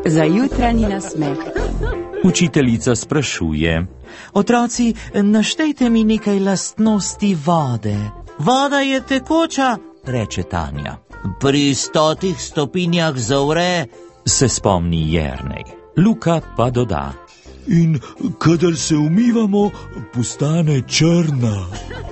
Za jutranji nasmeh. Učiteljica sprašuje: otroci, naštejte mi nekaj lastnosti vode. Voda je tekoča, reče Tanja. Pri 100 stopinjah zavre, se spomni Jernej. Luka pa doda: in kadar se umivamo, postane črna.